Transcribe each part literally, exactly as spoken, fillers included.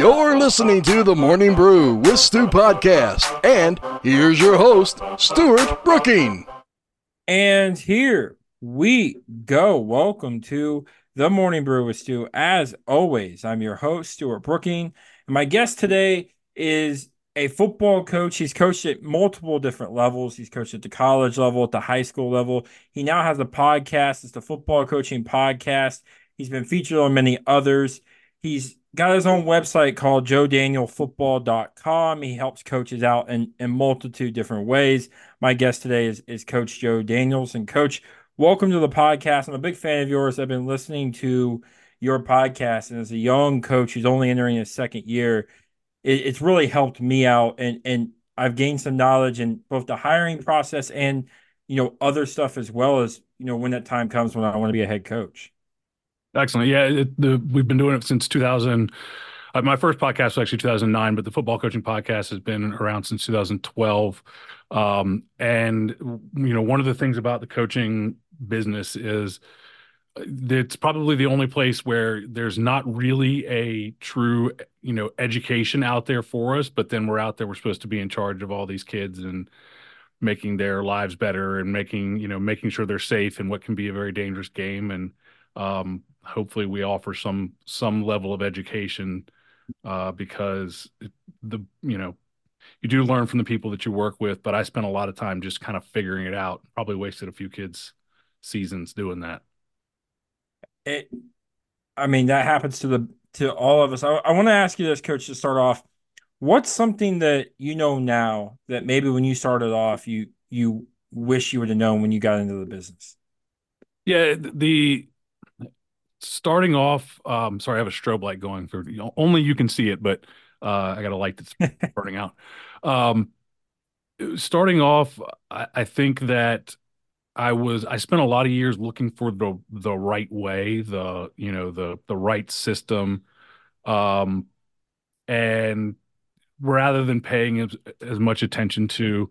You're listening to The Morning Brew with Stu Podcast. And here's your host, Stuart Brooking. And here we go. Welcome to The Morning Brew with Stu. As always, I'm your host, Stuart Brooking. And my guest today is a football coach. He's coached at multiple different levels. He's coached at the college level, at the high school level. He now has a podcast. It's the Football Coaching Podcast. He's been featured on many others. He's got his own website called joe daniel football dot com. He helps coaches out in a multitude different ways. My guest today is, is Coach Joe Daniels. And Coach, welcome to the podcast. I'm a big fan of yours. I've been listening to your podcast, and as a young coach who's only entering his second year, it, it's really helped me out, and and I've gained some knowledge in both the hiring process and you know other stuff, as well as you know when that time comes when I want to be a head coach. Excellent. Yeah, it, the, we've been doing it since two thousand. Uh, my first podcast was actually two thousand nine, but the football coaching podcast has been around since two thousand twelve. Um, and, you know, one of the things about the coaching business is it's probably the only place where there's not really a true, you know, education out there for us, but then we're out there, we're supposed to be in charge of all these kids and making their lives better and making, you know, making sure they're safe in what can be a very dangerous game. And, um, hopefully we offer some some level of education uh, because it, the you know you do learn from the people that you work with. But I spent a lot of time just kind of figuring it out. Probably wasted a few kids' seasons doing that. It, I mean, that happens to the to all of us. I, I want to ask you this, Coach, to start off. What's something that you know now that maybe when you started off, you you wish you would have known when you got into the business? Yeah, the starting off. Um, sorry, I have a strobe light going for you know, only you can see it, but uh, I got a light that's burning out. Um, starting off, I, I think that I was I spent a lot of years looking for the the right way, the you know the the right system, um, and rather than paying as, as much attention to,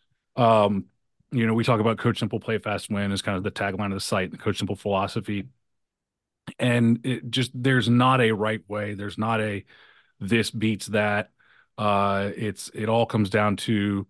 um, you know, we talk about Coach Simple, Play Fast, Win is kind of the tagline of the site, the Coach Simple philosophy, and it just there's not a right way, there's not a this beats that. Uh, it's it all comes down to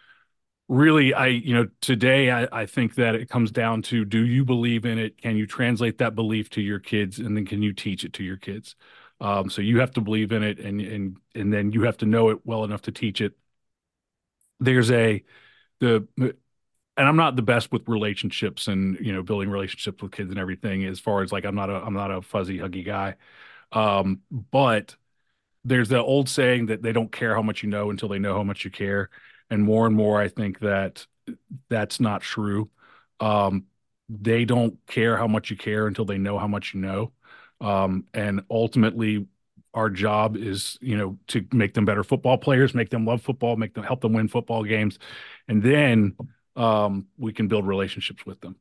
really, I, you know, today I, I think that it comes down to, do you believe in it? Can you translate that belief to your kids? And then can you teach it to your kids? Um, so you have to believe in it, and, and, and then you have to know it well enough to teach it. There's a, the, and I'm not the best with relationships and, you know, building relationships with kids and everything, as far as like, I'm not a, I'm not a fuzzy, huggy guy. Um, but there's the old saying that they don't care how much you know until they know how much you care. And more and more, I think that that's not true. Um, they don't care how much you care until they know how much you know. Um, and ultimately, our job is, you know, to make them better football players, make them love football, make them help them win football games, and then um, we can build relationships with them.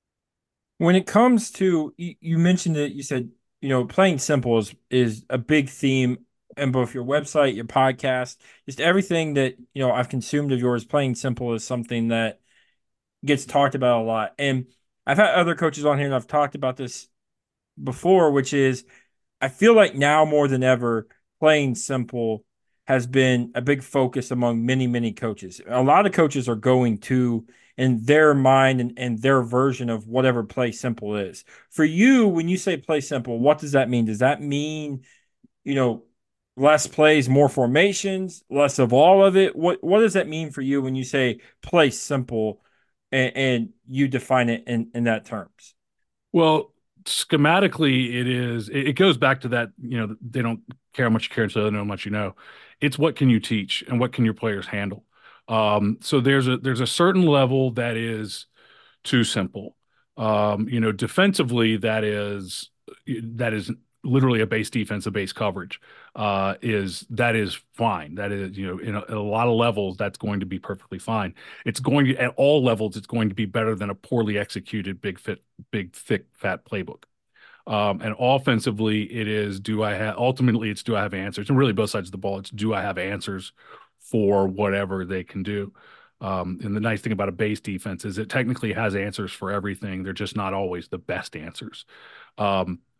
When it comes to you, you mentioned that you said you know playing simple is is a big theme in both your website, your podcast, just everything that you know I've consumed of yours. Playing simple is something that gets talked about a lot, and I've had other coaches on here, and I've talked about this before, which is I feel like now more than ever, playing simple has been a big focus among many, many coaches. A lot of coaches are going to, in their mind and, and their version of whatever play simple is. For you, when you say play simple, what does that mean? Does that mean, you know, less plays, more formations, less of all of it? What what does that mean for you when you say play simple and, and you define it in, in that terms? Well, schematically, it is, it, it goes back to that, you know, they don't care how much you care until they know how much you know. It's what can you teach and what can your players handle? Um, so there's a there's a certain level that is too simple. Um, you know, defensively, that is that is literally a base defense, a base coverage. Uh, is that is fine. That is, you know, in a, in a lot of levels, that's going to be perfectly fine. It's going to, at all levels, it's going to be better than a poorly executed big fit, big thick fat playbook. Um, and offensively, it is, do I have, ultimately, it's do I have answers? And really, both sides of the ball, it's do I have answers for whatever they can do? Um, and the nice thing about a base defense is it technically has answers for everything. They're just not always the best answers. Um,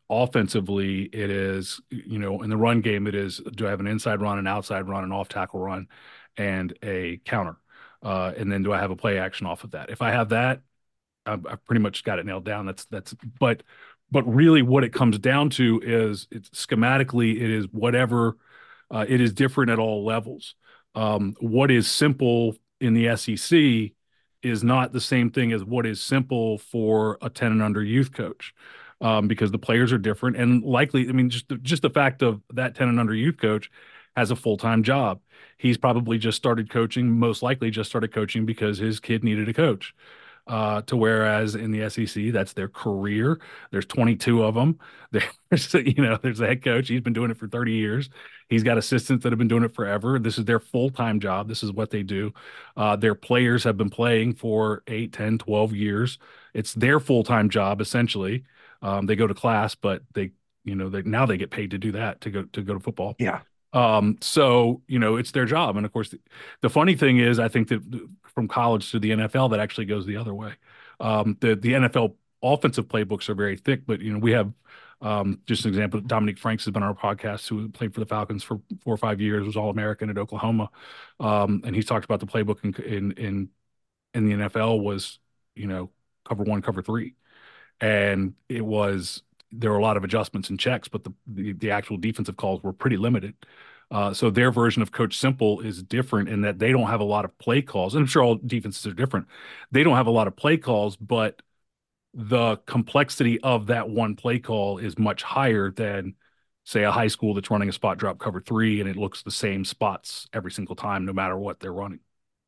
offensively, it is, you know, in the run game, it is, do I have an inside run, an outside run, an off tackle run, and a counter? Uh, and then do I have a play action off of that? If I have that, I've, I've pretty much got it nailed down. That's, that's, but, but really what it comes down to is it's schematically, it is whatever, uh, it is different at all levels. Um, what is simple in the S E C is not the same thing as what is simple for a ten and under youth coach. Um, because the players are different and likely, I mean, just the, just the fact of that ten and under youth coach has a full-time job. He's probably just started coaching, most likely just started coaching because his kid needed a coach. Uh, to whereas in the S E C, that's their career. There's twenty-two of them. There's, you know, there's the head coach. He's been doing it for thirty years. He's got assistants that have been doing it forever. This is their full-time job. This is what they do. Uh, their players have been playing for eight, ten, twelve years. It's their full-time job, essentially. Um, they go to class, but they, you know, they, now they get paid to do that, to go, to go to football. Yeah. Um, so, you know, it's their job. And of course, the, the funny thing is, I think that from college to the N F L, that actually goes the other way. Um, the, the N F L offensive playbooks are very thick, but, you know, we have, um, just an example, Dominique Franks has been on our podcast, who played for the Falcons for four or five years, was All-American at Oklahoma. Um, and he's talked about the playbook in, in, in, in the N F L was, you know, cover one, cover three. And it was, there were a lot of adjustments and checks, but the, the, the actual defensive calls were pretty limited. Uh, so their version of Coach Simple is different in that they don't have a lot of play calls. And I'm sure all defenses are different. They don't have a lot of play calls, but the complexity of that one play call is much higher than, say, a high school that's running a spot drop cover three, and it looks the same spots every single time, no matter what they're running.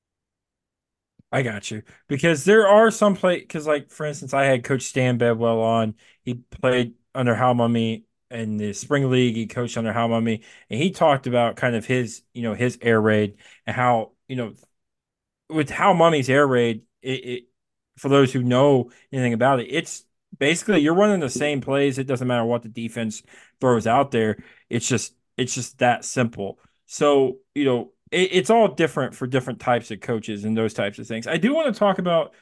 I got you. Because there are some play, because like for instance, I had Coach Stan Bedwell on. He played under Hal Mumme in the spring league. He coached under Hal Mumme, and he talked about kind of his, you know, his air raid and how, you know, with Hal Mumme's air raid, it, it for those who know anything about it, it's basically you're running the same plays. It doesn't matter what the defense throws out there. It's just it's just that simple. So, you know, it, it's all different for different types of coaches and those types of things. I do want to talk about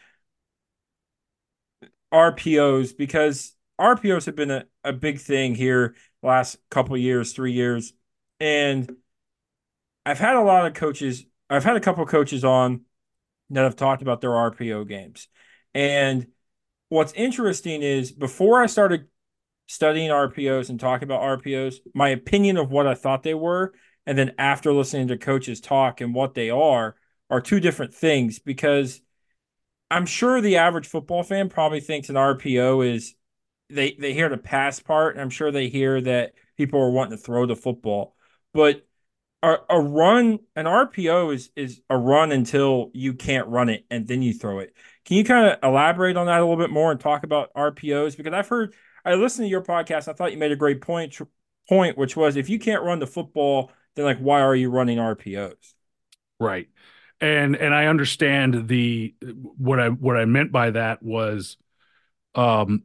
R P Os because R P Os have been a, a big thing here last couple years, three years. And I've had a lot of coaches, I've had a couple of coaches on that have talked about their R P O games. And what's interesting is before I started studying R P Os and talking about R P Os, my opinion of what I thought they were, and then after listening to coaches talk and what they are, are two different things because I'm sure the average football fan probably thinks an R P O is they they hear the pass part, and I'm sure they hear that people are wanting to throw the football. But a, a run, an R P O is is a run until you can't run it, and then you throw it. Can you kind of elaborate on that a little bit more and talk about R P Os? Because I've heard, I listened to your podcast. I thought you made a great point, point, which was if you can't run the football, then like why are you running R P Os? Right. And and I understand the what I what I meant by that was um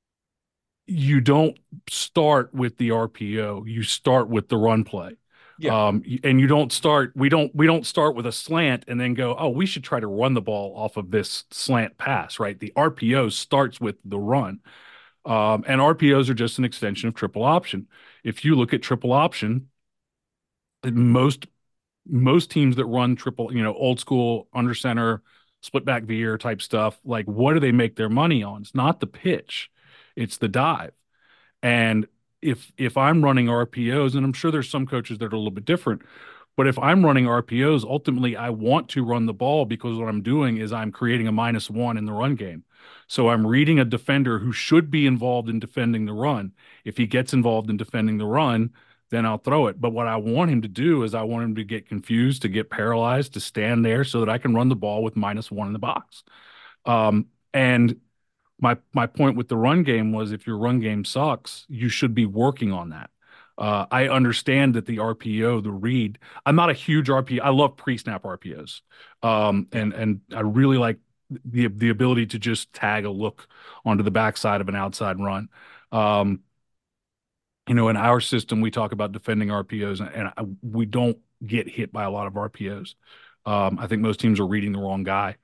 you don't start with the R P O, you start with the run play. Yeah. Um, and you don't start, we don't, we don't start with a slant and then go, oh, we should try to run the ball off of this slant pass, right? The R P O starts with the run. Um, and R P Os are just an extension of triple option. If you look at triple option, most, most teams that run triple, you know, old school under center, split back veer type stuff, like what do they make their money on? It's not the pitch, it's the dive. And if if I'm running R P Os, and I'm sure there's some coaches that are a little bit different, but if I'm running R P Os, ultimately I want to run the ball because what I'm doing is I'm creating a minus one in the run game. So I'm reading a defender who should be involved in defending the run. If he gets involved in defending the run, then I'll throw it. But what I want him to do is I want him to get confused, to get paralyzed, to stand there so that I can run the ball with minus one in the box. Um, and my my point with the run game was if your run game sucks, you should be working on that. Uh, I understand that the R P O, the read, I'm not a huge R P O. I love pre-snap R P Os. Um, and and I really like the the ability to just tag a look onto the backside of an outside run. Um, you know, in our system, we talk about defending R P Os, and, and I, we don't get hit by a lot of R P Os. Um, I think most teams are reading the wrong guy.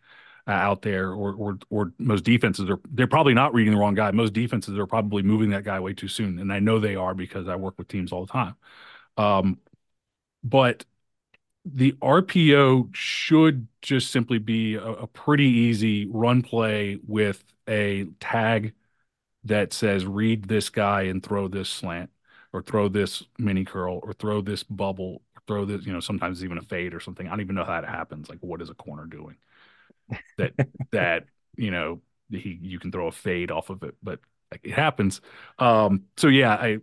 uh, out there, or or or most defenses are they're probably not reading the wrong guy. Most defenses are probably moving that guy way too soon, and I know they are because I work with teams all the time. Um, but the R P O should just simply be a, a pretty easy run play with a tag that says read this guy and throw this slant or throw this mini curl or throw this bubble or throw this, you know, sometimes even a fade or something. I don't even know how that happens. Like, what is a corner doing? That that, you know, he you can throw a fade off of it, but like, it happens. Um, so yeah, I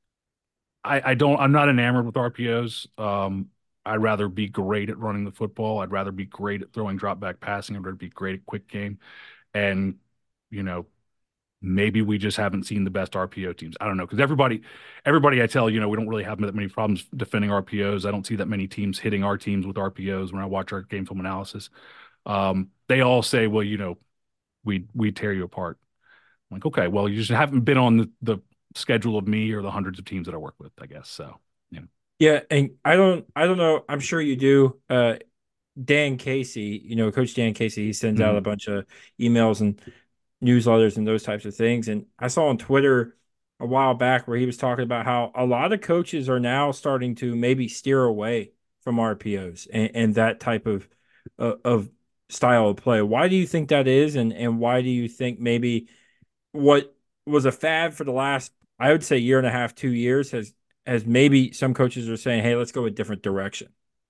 I, I don't I'm not enamored with R P Os. Um, I'd rather be great at running the football. I'd rather be great at throwing drop back passing. I'd rather be great at quick game. And, you know, maybe we just haven't seen the best R P O teams. I don't know. Because everybody, everybody I tell, you know, we don't really have that many problems defending R P Os. I don't see that many teams hitting our teams with R P Os when I watch our game film analysis. Um, they all say, well, you know, we we tear you apart. I'm like, okay, well, you just haven't been on the, the schedule of me or the hundreds of teams that I work with, I guess. So, yeah. Yeah, and I don't I don't know. I'm sure you do. Uh, Dan Casey, you know, Coach Dan Casey, he sends out Mhm. a bunch of emails and newsletters and those types of things. And I saw on Twitter a while back where he was talking about how a lot of coaches are now starting to maybe steer away from R P Os and, and that type of uh, of style of play. Why do you think that is, and and why do you think maybe what was a fad for the last, I would say, year and a half, two years has has maybe some coaches are saying, hey, let's go a different direction.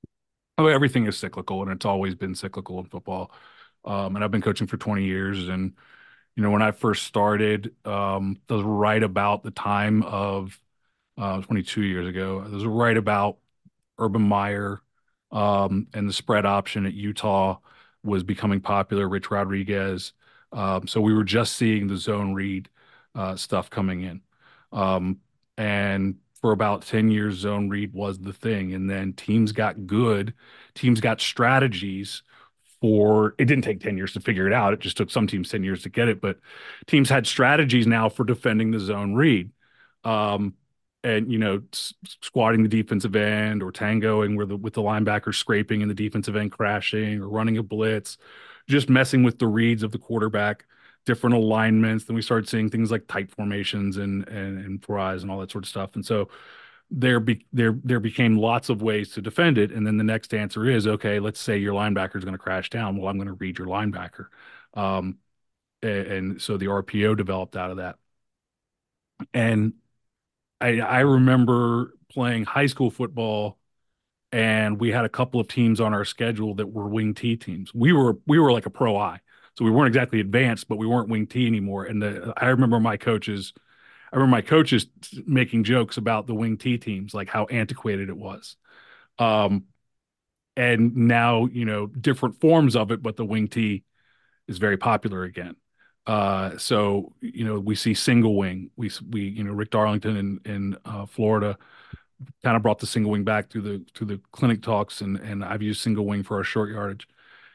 Oh, everything is cyclical, and it's always been cyclical in football. Um, and I've been coaching for twenty years, and you know, when I first started, um, that was right about the time of uh, twenty-two years ago. It was right about Urban Meyer, um, and the spread option at Utah was becoming popular. Rich Rodriguez. Um, so we were just seeing the zone read uh, stuff coming in. Um, and for about ten years, zone read was the thing. And then teams got good, teams got strategies for it. Didn't take ten years to figure it out. It just took some teams ten years to get it. But teams had strategies now for defending the zone read. Um, and you know, s- squatting the defensive end or tangoing where the with the linebacker scraping and the defensive end crashing or running a blitz, just messing with the reads of the quarterback, different alignments. Then we started seeing things like tight formations and and and fries and all that sort of stuff. And so there be there there became lots of ways to defend it. And then the next answer is, okay, let's say your linebacker is going to crash down. Well, I'm going to read your linebacker. Um, and, and so the R P O developed out of that. And I, I remember playing high school football, and we had a couple of teams on our schedule that were wing T teams. We were we were like a pro I, so we weren't exactly advanced, but we weren't wing T anymore. And the, I remember my coaches, I remember my coaches making jokes about the wing T teams, like how antiquated it was. Um, and now you know different forms of it, but the wing T is very popular again. Uh, so you know we see single wing. We we you know Rick Darlington in in uh, Florida kind of brought the single wing back through the through the clinic talks, and and I've used single wing for our short yardage.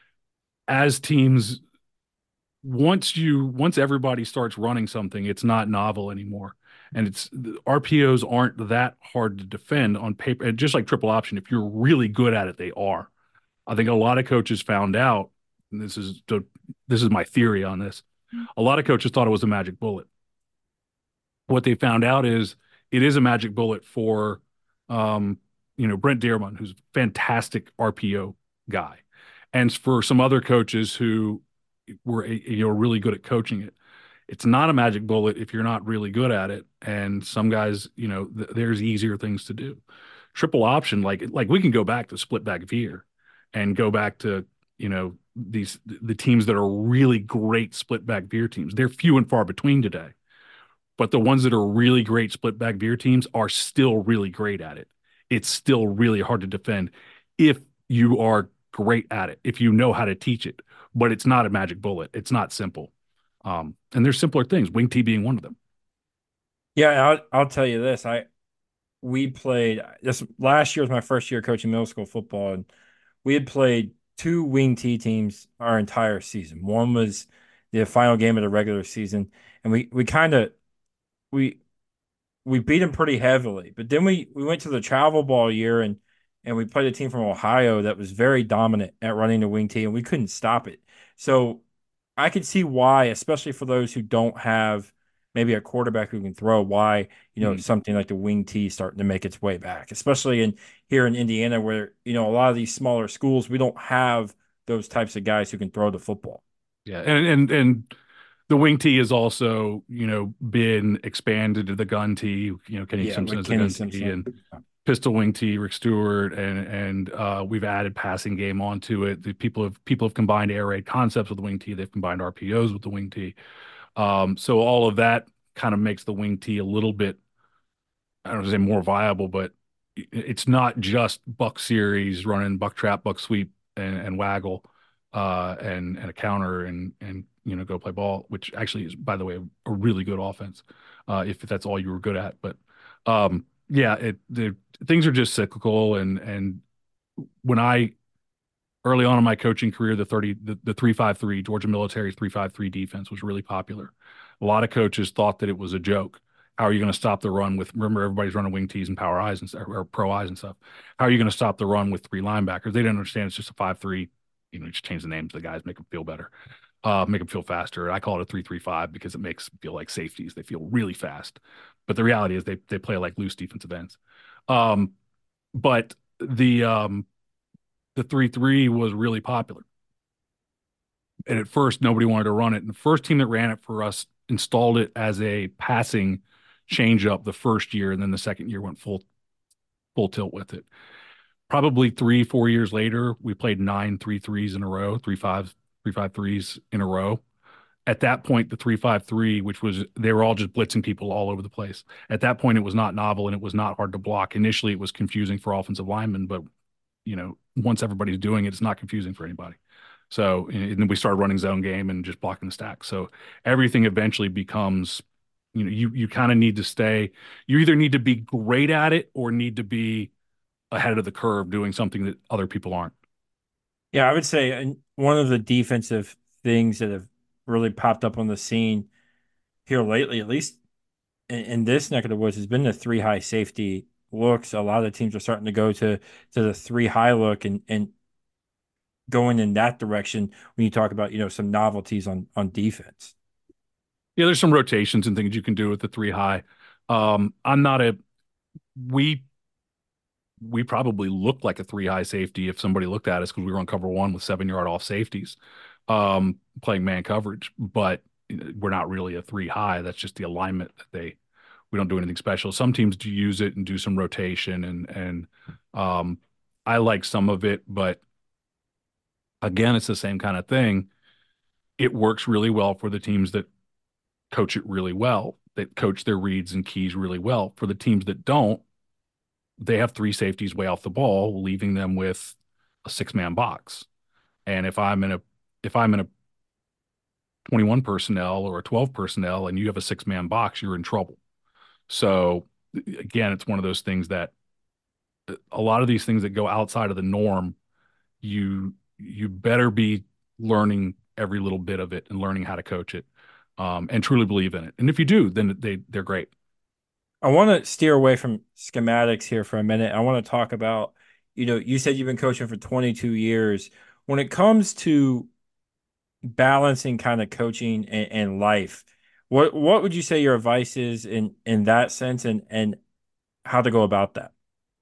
As teams, once you once everybody starts running something, it's not novel anymore, and it's the R P Os aren't that hard to defend on paper. And just like triple option, if you're really good at it, they are. I think a lot of coaches found out, and this is this is my theory on this. A lot of coaches thought it was a magic bullet. What they found out is it is a magic bullet for, um, you know, Brent Dearmon, who's a fantastic R P O guy, and for some other coaches who were you know really good at coaching it. It's not a magic bullet if you're not really good at it. And some guys, you know, th- there's easier things to do. Triple option, like like we can go back to split back veer, and go back to you know these the teams that are really great split back veer teams. They're few and far between today, but the ones that are really great split back veer teams are still really great at it. It's still really hard to defend if you are great at it, if you know how to teach it. But it's not a magic bullet. It's not simple. Um, and there's simpler things, wing T being one of them. Yeah, I'll I'll tell you this. I we played this last year was my first year coaching middle school football, and we had played two wing T teams our entire season. One was the final game of the regular season, and we we kind of we we beat them pretty heavily. But then we we went to the travel ball year, and and we played a team from Ohio that was very dominant at running the wing T, and we couldn't stop it. So I could see why, especially for those who don't have maybe a quarterback who can throw, why, you know, Mm. something like the wing T starting to make its way back, especially in here in Indiana where, you know, a lot of these smaller schools, we don't have those types of guys who can throw the football. Yeah, and and and the wing T has also, you know, been expanded to the gun T. You know, Kenny Yeah, Simpson with is the Kenny gun T, Simpson. and pistol wing T, Rick Stewart, and and uh, we've added passing game onto it. The people have people have combined air raid concepts with the wing T. They've combined R P Os with the wing T. Um, so all of that kind of makes the wing T a little bit, I don't want to say more viable, but it's not just buck series running buck trap, buck sweep, and, and waggle, uh, and and a counter and and you know go play ball, which actually is, by the way, a really good offense, uh, if that's all you were good at. But um, yeah, it the things are just cyclical, and and when I early on in my coaching career, the thirty the, the three five three Georgia Military's three five three defense was really popular. A lot of coaches thought that it was a joke. How are you going to stop the run with? Remember, everybody's running wing T's and power eyes and stuff, or pro eyes and stuff. How are you going to stop the run with three linebackers? They didn't understand it's just a five three. You know, just change the names of the guys, make them feel better, uh, make them feel faster. I call it a three three five because it makes them feel like safeties. They feel really fast, but the reality is they they play like loose defensive ends. Um, but the um, the three three was really popular. And at first, nobody wanted to run it. And the first team that ran it for us installed it as a passing changeup the first year, and then the second year went full full tilt with it. Probably three, four years later, we played nine three threes in a row, three fives, three five threes in a row. At that point, the three five three, which was they were all just blitzing people all over the place. At that point, it was not novel and it was not hard to block. Initially, it was confusing for offensive linemen, but you know, once everybody's doing it, it's not confusing for anybody. So, and then we started running zone game and just blocking the stack. So everything eventually becomes, you know, you you kind of need to stay. You either need to be great at it or need to be ahead of the curve doing something that other people aren't. Yeah, I would say and one of the defensive things that have really popped up on the scene here lately, at least in, in this neck of the woods, has been the three high safety looks. A lot of teams are starting to go to to the three high look and and going in that direction when you talk about, you know, some novelties on on defense. Yeah, there's some rotations and things you can do with the three high. Um, I'm not a we we probably looked like a three high safety if somebody looked at us because we were on cover one with seven yard off safeties, um, playing man coverage, but we're not really a three high. That's just the alignment that they, we don't do anything special. Some teams do use it and do some rotation and, and, um, I like some of it, but again, it's the same kind of thing. It works really well for the teams that coach it really well, that coach their reads and keys really well. For the teams that don't, they have three safeties way off the ball, leaving them with a six man box. And if I'm in a if I'm in a twenty-one personnel or a twelve personnel and you have a six man box, you're in trouble. So again, it's one of those things that a lot of these things that go outside of the norm, you you better be learning every little bit of it and learning how to coach it, um, and truly believe in it. And if you do, then they they're great. I want to steer away from schematics here for a minute. I want to talk about, you know, you said you've been coaching for twenty-two years. When it comes to balancing kind of coaching and, and life, what what would you say your advice is in in that sense and and how to go about that?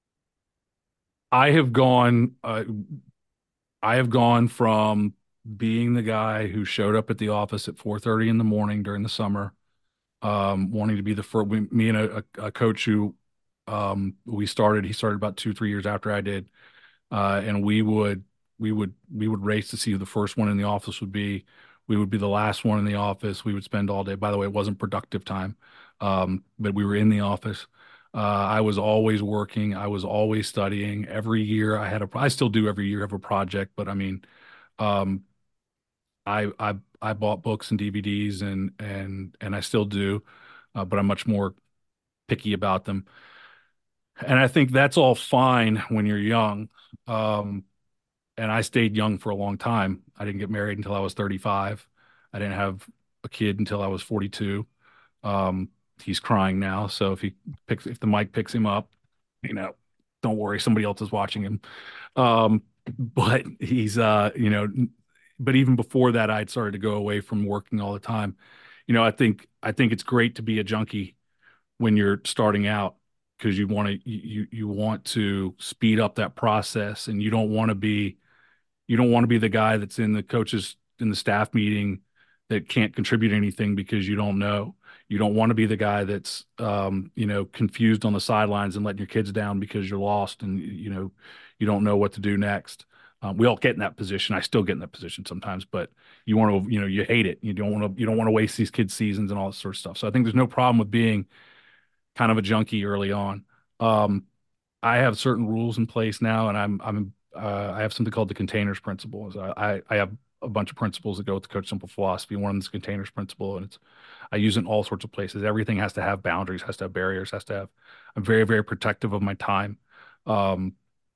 I have gone uh, I have gone from being the guy who showed up at the office at four thirty in the morning during the summer, um, wanting to be the first. We, me and a, a coach who um, we started. He started about two, three years after I did, uh, and we would we would we would race to see who the first one in the office would be. We would be the last one in the office. We would spend all day. By the way, it wasn't productive time, um, but we were in the office. Uh, I was always working. I was always studying. Every year I had a. I still do every year have a project, but I mean, um, I I I bought books and D V Ds and and and I still do, uh, but I'm much more picky about them. And I think that's all fine when you're young. Um, and I stayed young for a long time. I didn't get married until I was thirty-five. I didn't have a kid until I was forty-two. Um, he's crying now, so if he picks if the mic picks him up, you know. don't worry, somebody else is watching him. Um, but he's, uh, you know, but even before that, I'd started to go away from working all the time. You know, I think I think it's great to be a junkie when you're starting out because you want to you you want to speed up that process, and you don't want to be you don't want to be the guy that's in the coaches in the staff meeting that can't contribute anything because you don't know. You don't want to be the guy that's um, you know, confused on the sidelines and letting your kids down because you're lost and you know you don't know what to do next. Um, we all get in that position. I still get in that position sometimes, but you want to, you know, you hate it. You don't want to, you don't want to waste these kids' seasons and all that sort of stuff. So I think there's no problem with being kind of a junkie early on. Um, I have certain rules in place now, and I'm I'm uh, I have something called the containers principle. I, I I have a bunch of principles that go with the Coach Simple philosophy. One of them is containers principle, and it's I use it in all sorts of places. Everything has to have boundaries, has to have barriers, has to have. I'm very very protective of my time. Um,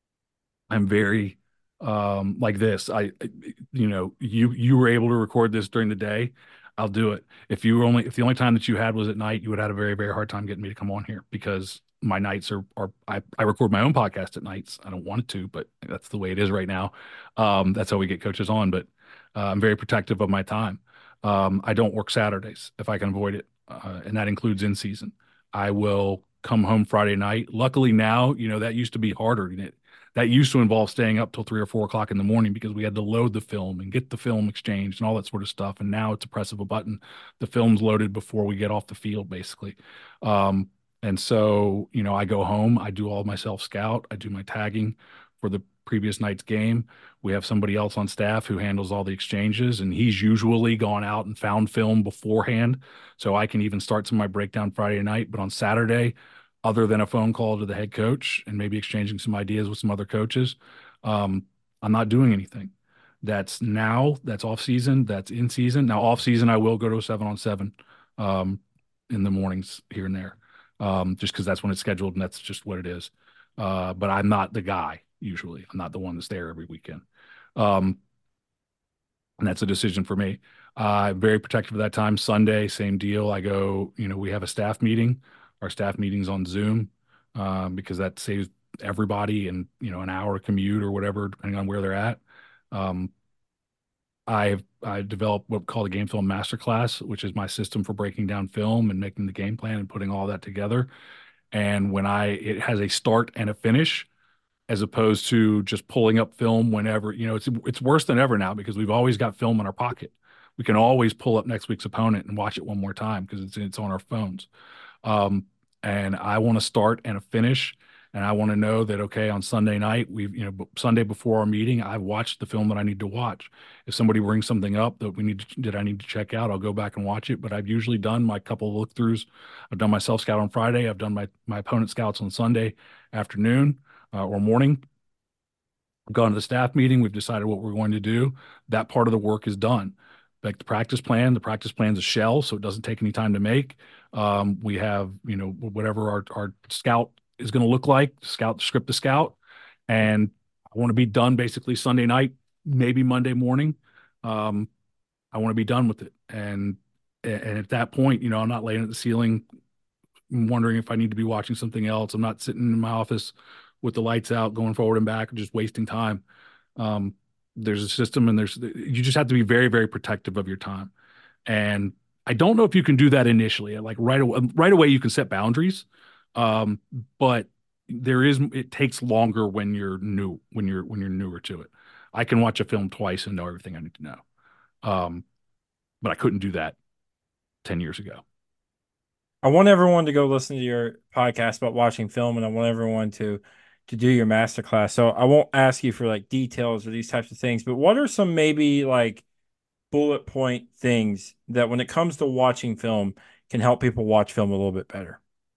I'm very um like this. I you know, you you were able to record this during the day. I'll do it. If you were only if the only time that you had was at night, you would have had a very, very hard time getting me to come on here because my nights are are I, I record my own podcast at nights. I don't want it to, but that's the way it is right now. Um, that's how we get coaches on. But uh, I'm very protective of my time. Um, I don't work Saturdays if I can avoid it, uh, and that includes in season. I will come home Friday night. Luckily now, you know, that used to be harder. And it, that used to involve staying up till three or four o'clock in the morning because we had to load the film and get the film exchanged and all that sort of stuff. And now it's a press of a button. The film's loaded before we get off the field, basically. Um, and so, you know, I go home, I do all my self scout, I do my tagging for the previous night's game. We have somebody else on staff who handles all the exchanges, and he's usually gone out and found film beforehand. So I can even start some of my breakdown Friday night. But on Saturday, other than a phone call to the head coach and maybe exchanging some ideas with some other coaches, um, I'm not doing anything. That's now, that's off season, that's in season. Now, off season, I will go to a seven on seven um, in the mornings here and there, um, just because that's when it's scheduled and that's just what it is. Uh, but I'm not the guy usually. I'm not the one that's there every weekend. Um, and that's a decision for me. Uh, I'm very protective of that time. Sunday, same deal. I go, you know, we have a staff meeting. Our staff meeting's on Zoom um, because that saves everybody and, you know, an hour commute or whatever, depending on where they're at. Um, I've I developed what we call the Game Film Masterclass, which is my system for breaking down film and making the game plan and putting all that together. And when I it has a start and a finish, as opposed to just pulling up film whenever, you know, it's it's worse than ever now because we've always got film in our pocket. We can always pull up next week's opponent and watch it one more time because it's it's on our phones. Um, and I want to start and a finish, and I want to know that okay, on Sunday night, we've you know Sunday before our meeting, I've watched the film that I need to watch. If somebody brings something up that we need to, that I need to check out, I'll go back and watch it. But I've usually done my couple of look throughs. I've done my self scout on Friday. I've done my my opponent scouts on Sunday afternoon uh, or morning. We've gone to the staff meeting. We've decided what we're going to do. That part of the work is done. Like the practice plan, the practice plan's a shell, so it doesn't take any time to make. Um, we have, you know, whatever our, our scout is going to look like, scout, script the scout. And I want to be done basically Sunday night, maybe Monday morning. Um, I want to be done with it. And, and at that point, you know, I'm not laying at the ceiling wondering if I need to be watching something else. I'm not sitting in my office with the lights out, going forward and back, just wasting time. Um, there's a system, and there's you just have to be very, very protective of your time. And I don't know if you can do that initially. Like right away, right away you can set boundaries, um, but there is it takes longer when you're new, when you're when you're newer to it. I can watch a film twice and know everything I need to know, um, but I couldn't do that ten years ago. I want everyone to go listen to your podcast about watching film, and I want everyone to to do your masterclass. So I won't ask you for like details or these types of things, but what are some maybe like bullet point things that when it comes to watching film can help people watch film a little bit better?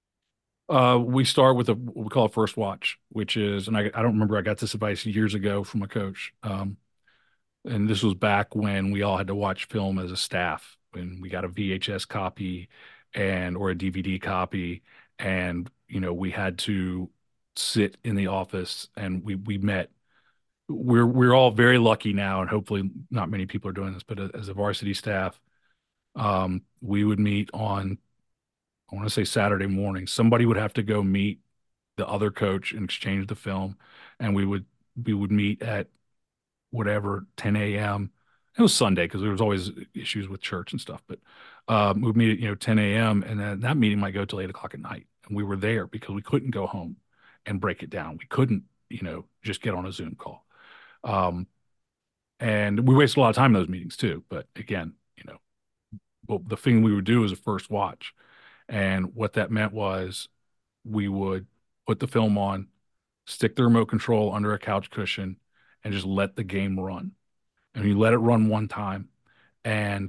Uh, we start with a what we call a first watch, which is, and I, I don't remember, I got this advice years ago from a coach. Um, and this was back when we all had to watch film as a staff, when we got a V H S copy and or a D V D copy, and you know we had to sit in the office and we we met. We're we're all very lucky now, and hopefully not many people are doing this, but as a varsity staff, um, we would meet on I want to say Saturday morning. Somebody would have to go meet the other coach and exchange the film, and we would we would meet at whatever ten a m. It was Sunday because there was always issues with church and stuff, but um, we'd meet at you know ten a m and then that meeting might go till eight o'clock at night, and we were there because we couldn't go home and break it down. We couldn't you know just get on a Zoom call, um, and we wasted a lot of time in those meetings too. But again, you know, well, the thing we would do is a first watch, and what that meant was we would put the film on, stick the remote control under a couch cushion, and just let the game run. And you let it run one time. And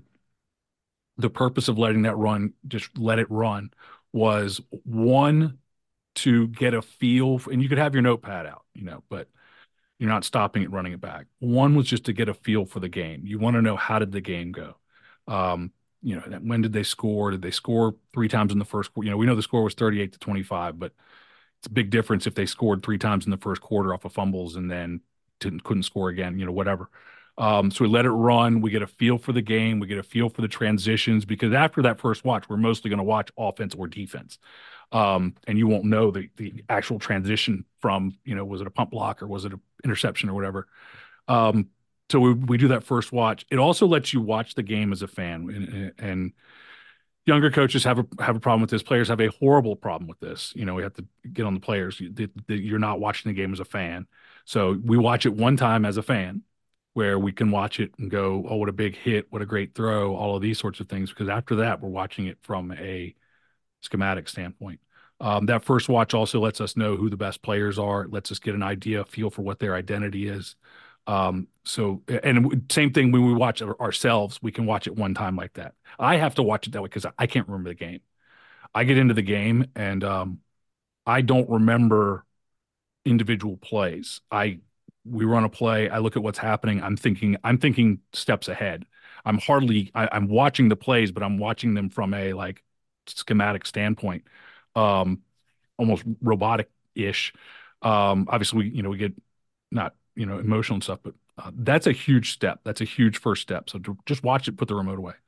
the purpose of letting that run, just let it run, was one, to get a feel, for, and you could have your notepad out, you know, but you're not stopping it, running it back. One was just to get a feel for the game. You want to know, how did the game go? Um, you know, when did they score? Did they score three times in the first quarter? You know, we know the score was thirty-eight to twenty-five, but it's a big difference if they scored three times in the first quarter off of fumbles and then didn't couldn't score again, you know, whatever. Um, so we let it run. We get a feel for the game. We get a feel for the transitions, because after that first watch, we're mostly going to watch offense or defense. Um, and you won't know the the actual transition from, you know, was it a pump block or was it an interception or whatever. Um, so we, we do that first watch. It also lets you watch the game as a fan, and, and younger coaches have a have a problem with this. Players have a horrible problem with this. You know, we have to get on the players. You, the, the, you're not watching the game as a fan. So we watch it one time as a fan, where we can watch it and go, oh, what a big hit, what a great throw, all of these sorts of things. Because after that, we're watching it from a schematic standpoint. Um, that first watch also lets us know who the best players are. It lets us get an idea, feel for what their identity is. Um, so, and same thing when we watch ourselves, we can watch it one time like that. I have to watch it that way because I can't remember the game. I get into the game and um, I don't remember individual plays. I we run a play. I look at what's happening. I'm thinking. I'm thinking steps ahead. I'm hardly. I, I'm watching the plays, but I'm watching them from a like schematic standpoint, um, almost robotic-ish. Um, obviously, we you know we get not you know emotional and stuff, but uh, that's a huge step. That's a huge first step. So to just watch it, put the remote away.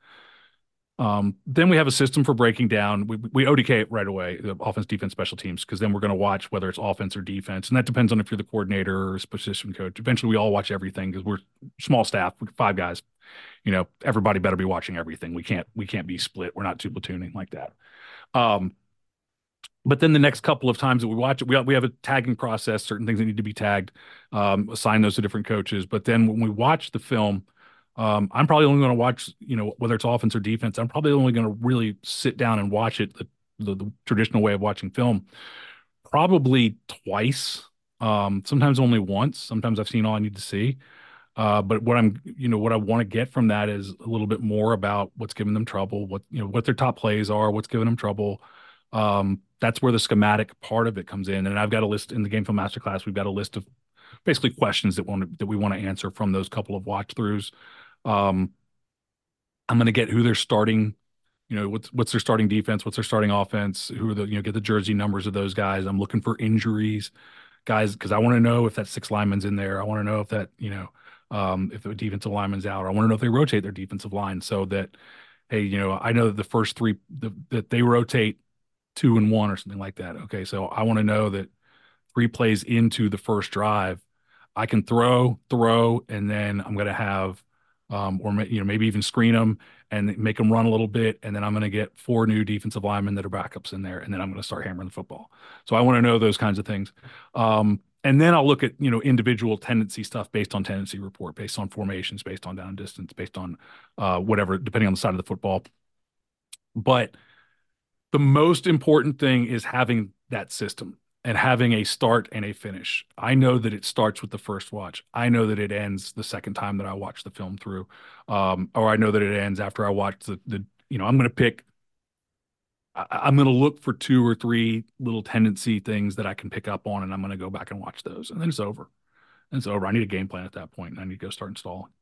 Um, then we have a system for breaking down. We, we O D K it right away, the offense, defense, special teams, because then we're going to watch whether it's offense or defense. And that depends on if you're the coordinator or position coach. Eventually, we all watch everything because we're small staff, we're five guys. You know, everybody better be watching everything. We can't we can't be split. We're not two platooning like that. Um, but then the next couple of times that we watch it, we, we have a tagging process, certain things that need to be tagged, um, assign those to different coaches. But then when we watch the film, Um, I'm probably only going to watch, you know, whether it's offense or defense, I'm probably only going to really sit down and watch it the, the, the traditional way of watching film, probably twice, um, sometimes only once. Sometimes I've seen all I need to see. Uh, but what I'm, you know, what I want to get from that is a little bit more about what's giving them trouble, what, you know, what their top plays are, what's giving them trouble. Um, that's where the schematic part of it comes in. And I've got a list in the Game Film Masterclass. We've got a list of basically questions that want to, that we want to answer from those couple of watch throughs. Um, I'm going to get who they're starting, you know, what's what's their starting defense, what's their starting offense, who are the, you know, get the jersey numbers of those guys. I'm looking for injuries, guys, because I want to know if that six lineman's in there. I want to know if that, you know, um, if the defensive lineman's out. I want to know if they rotate their defensive line so that, hey, you know, I know that the first three the, that they rotate two and one or something like that. Okay, so I want to know that three plays into the first drive, I can throw, throw, and then I'm going to have, um, or you know, maybe even screen them and make them run a little bit, and then I'm going to get four new defensive linemen that are backups in there, and then I'm going to start hammering the football. So I want to know those kinds of things, um, and then I'll look at you know individual tendency stuff based on tendency report, based on formations, based on down distance, based on uh, whatever, depending on the side of the football. But the most important thing is having that system and having a start and a finish. I know that it starts with the first watch. I know that it ends the second time that I watch the film through. Um, or I know that it ends after I watch the, the you know, I'm going to pick, I, I'm going to look for two or three little tendency things that I can pick up on, and I'm going to go back and watch those. And then it's over. And it's over. I need a game plan at that point, and I need to go start installing.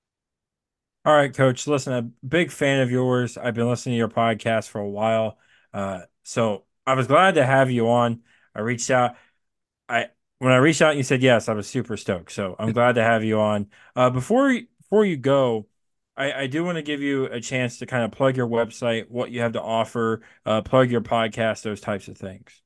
All right, Coach. Listen, I'm a big fan of yours. I've been listening to your podcast for a while. Uh, so I was glad to have you on. I reached out. I when I reached out and you said yes, I was super stoked. So I'm glad to have you on. Uh, before you- before you go, I, I do want to give you a chance to kind of plug your website, what you have to offer, uh, plug your podcast, those types of things.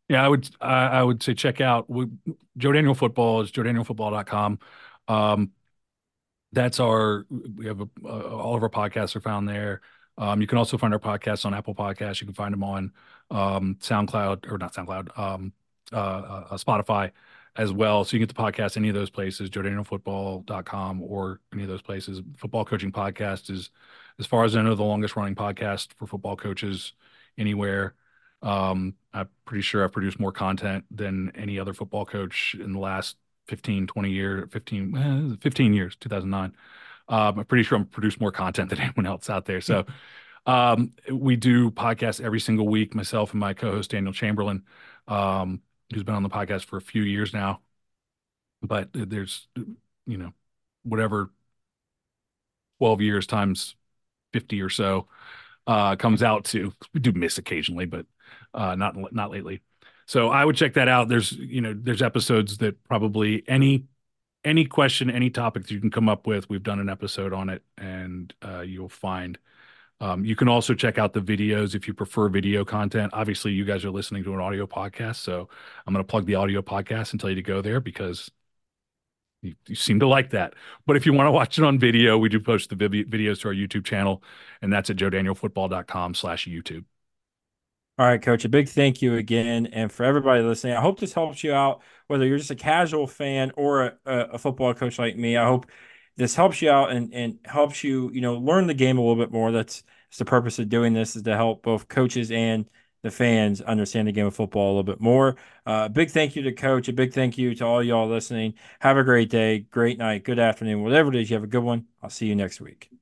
Yeah, I would I, I would say check out we, Joe Daniel Football is joe daniel football dot com. Um, that's our we have a, uh, all of our podcasts are found there. Um, you can also find our podcasts on Apple Podcasts. You can find them on um, SoundCloud or not SoundCloud, um, uh, uh, uh, Spotify as well. So you can get the podcast any of those places, joe daniel football dot com or any of those places. Football Coaching Podcast is, as far as I know, the longest running podcast for football coaches anywhere. Um, I'm pretty sure I've produced more content than any other football coach in the last fifteen, twenty years, fifteen, eh, fifteen years, two thousand nine. Um, I'm pretty sure I'm produced more content than anyone else out there. So um, we do podcasts every single week, myself and my co-host Daniel Chamberlain, um, who's been on the podcast for a few years now. But there's, you know, whatever twelve years times fifty or so uh, comes out to. We do miss occasionally, but uh, not not lately. So I would check that out. There's, you know, there's episodes that probably any any question, any topic that you can come up with, we've done an episode on it, and uh, you'll find. Um, you can also check out the videos if you prefer video content. Obviously, you guys are listening to an audio podcast, so I'm going to plug the audio podcast and tell you to go there because you, you seem to like that. But if you want to watch it on video, we do post the vid- videos to our YouTube channel, and that's at joe daniel football dot com slash YouTube. All right, Coach, a big thank you again. And for everybody listening, I hope this helps you out, whether you're just a casual fan or a, a football coach like me. I hope this helps you out and, and helps you, you know, learn the game a little bit more. That's, that's the purpose of doing this, is to help both coaches and the fans understand the game of football a little bit more. Uh, a big thank you to Coach. A big thank you to all y'all listening. Have a great day, great night, good afternoon, whatever it is. You have a good one. I'll see you next week.